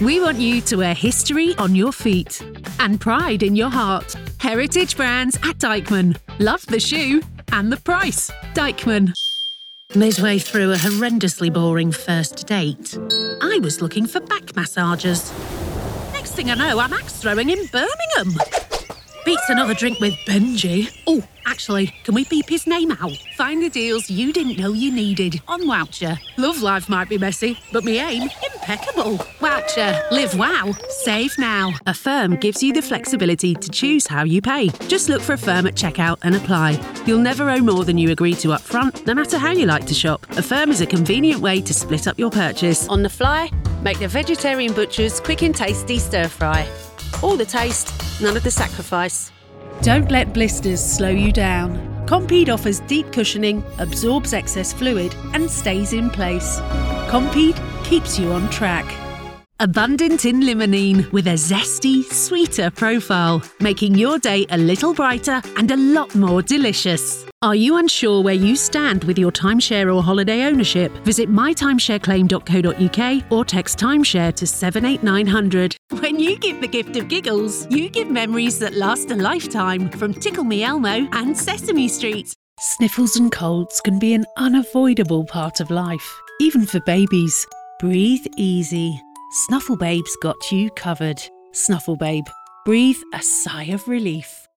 We want you to wear history on your feet and pride in your heart. Heritage brands at Deichmann. Love the shoe and the price. Deichmann. Midway through a horrendously boring first date, I was looking for back massagers. Next thing I know, I'm axe throwing in Birmingham. Beats another drink with Benji. Oh, actually, can we beep his name out? Find the deals you didn't know you needed on Woucher. Love life might be messy, but me aim, impeccable. Woucher. Live wow. Save now. Affirm gives you the flexibility to choose how you pay. Just look for Affirm at checkout and apply. You'll never owe more than you agree to up front, no matter how you like to shop. Affirm is a convenient way to split up your purchase. On the fly, make the Vegetarian Butcher's quick and tasty stir fry. All the taste, none of the sacrifice. Don't let blisters slow you down. Compeed offers deep cushioning, absorbs excess fluid, and stays in place. Compeed keeps you on track. Abundant in limonene with a zesty, sweeter profile, making your day a little brighter and a lot more delicious. Are you unsure where you stand with your timeshare or holiday ownership? Visit mytimeshareclaim.co.uk or text timeshare to 78900. When you give the gift of giggles, you give memories that last a lifetime from Tickle Me Elmo and Sesame Street. Sniffles and colds can be an unavoidable part of life, even for babies. Breathe easy. Snuffle Babe's got you covered. Snuffle Babe. Breathe a sigh of relief.